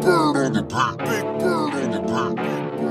Bird on the beat. Big Bird on the beat.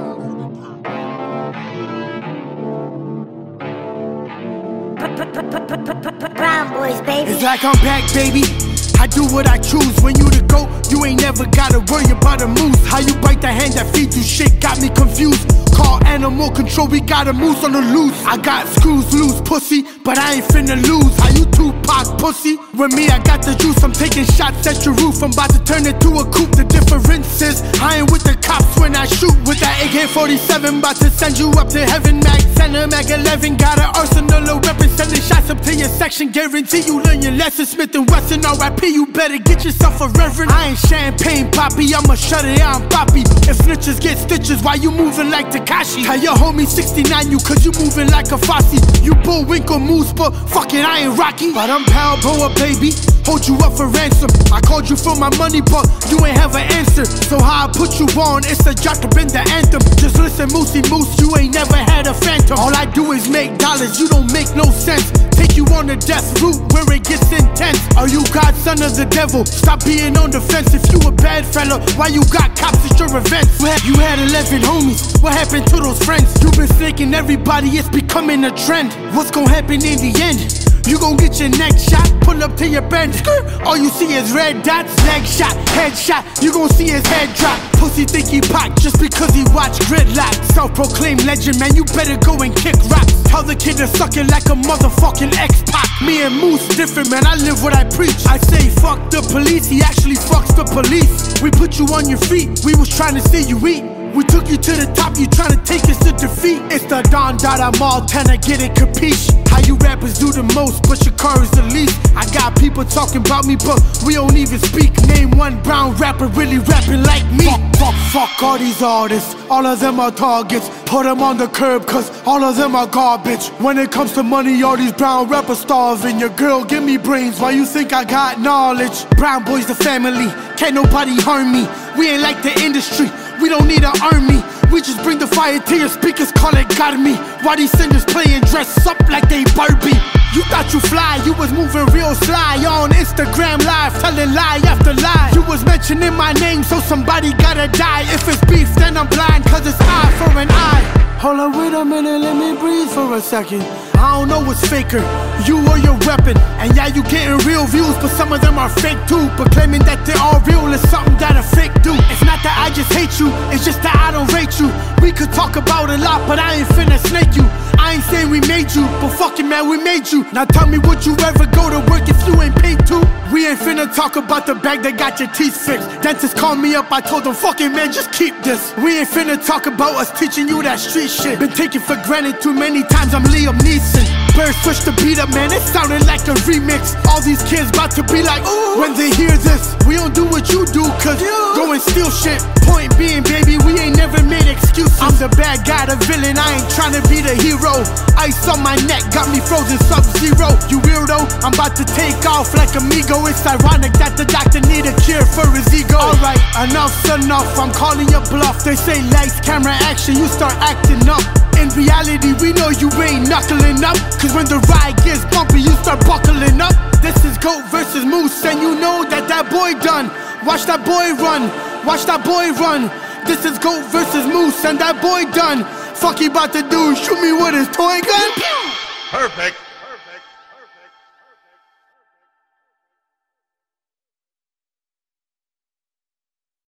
Brown boys, baby. It's like I'm back, baby. I do what I choose. When you the GOAT, you ain't never gotta worry about a moose. How you bite the hand that feeds you shit got me confused. Call animal control, we got a moose on the loose. I got screws loose, pussy, but I ain't finna lose. How you Tupac, pussy? With me, I got the juice. I'm taking shots at your roof. I'm about to turn it to a coupe. The difference is I ain't with the cops when I shoot with that AK-47. About to send you up to heaven. Mag Center, Mag 11. Got an arsenal of weapons, sending shots up to your section. Guarantee you learn your lesson. Smith & Wesson, R.I.P. You better get yourself a reverend. I ain't champagne poppy, I'ma shut it down, poppy. If snitches get stitches, why you moving like Takashi? Tell your homie 69 you, cause you moving like a Fosse. You Bullwinkle Moose, but fuck it, I ain't Rocky. But I'm Balboa, baby, hold you up for ransom. I called you for my money, but you ain't have an answer. So how I put you on, it's a drop to bend the anthem. Just listen, Moosey Moose, you ain't never had a phantom. All I do is make dollars, you don't make no sense. Take you on the death route where it gets intense. Are you godson of the devil? Stop being on the fence. If you a bad fella, why you got cops at your events? You had 11 homies, what happened to those friends? You been snaking everybody, it's becoming a trend. What's gonna happen in the end? You gon' get your neck shot, pull up to your bend. All you see is red dots, leg shot, head shot. You gon' see his head drop. Pussy think he pop just because he watch Gridlock. Self-proclaimed legend, man, you better go and kick rocks. Tell the kid to suck it like a motherfucking X-Pac. Me and Moose different, man, I live what I preach. I say fuck the police, he actually fucks the police. We put you on your feet, we was trying to see you eat. We took you to the top, you tryna take us to defeat. It's the Don Dada Montana, get it, capiche? How you rappers do the most, but your car is the least. I got people talking about me, but we don't even speak. Name one brown rapper really rapping like me. Fuck all these artists, all of them are targets. Put them on the curb, cause all of them are garbage. When it comes to money, all these brown rappers starving. Your girl give me brains, why you think I got knowledge? Brown boys the family, can't nobody harm me. We ain't like the industry, we don't need an army. We just bring the fire to your speakers, call it got me. Why these singers playing dress up like they Barbie? You thought you fly, you was moving real sly on Instagram live, telling lie after lie. You was mentioning my name, so somebody gotta die. If it's beef, then I'm blind, cause it's eye for an eye. Hold on, wait a minute, let me breathe for a second. I don't know what's faker, you or your weapon. And yeah, you getting real views, but some of them are fake too. But claiming that they're all real is something that a fake do. It's not that I just hate you, it's just that I don't rate you. We could talk about a lot, but I ain't finna snake you. I ain't saying we made you, but fuck it, man, we made you. Now tell me, would you ever go to work if you ain't paid to? We ain't finna talk about the bag that got your teeth fixed. Dentist called me up, I told them, fuck it, man, just keep this. We ain't finna talk about us teaching you that street shit. Been taken for granted too many times, I'm Liam Neeson. Bird switch the beat up, man, it sounded like a remix. All these kids about to be like, ooh, when they hear this. We don't do what you do, cause go and steal shit. Point being, baby, we ain't never made excuses. I'm the bad guy, the villain, I ain't tryna be the hero. Ice on my neck, got me frozen Sub-Zero. You weirdo, I'm about to take off like Amigo. It's ironic that the doctor need a cure for his ego. Alright, enough's enough, I'm calling your bluff. They say lights, camera, action, you start acting up. In reality, we know you ain't knuckling up, cause when the ride gets bumpy, you start buckling up. This is GOAT versus Moose, and you know that that boy done. Watch that boy run, watch that boy run. This is GOAT versus Moose, and that boy done. Fuck he about to do, shoot me with his toy gun? Perfect.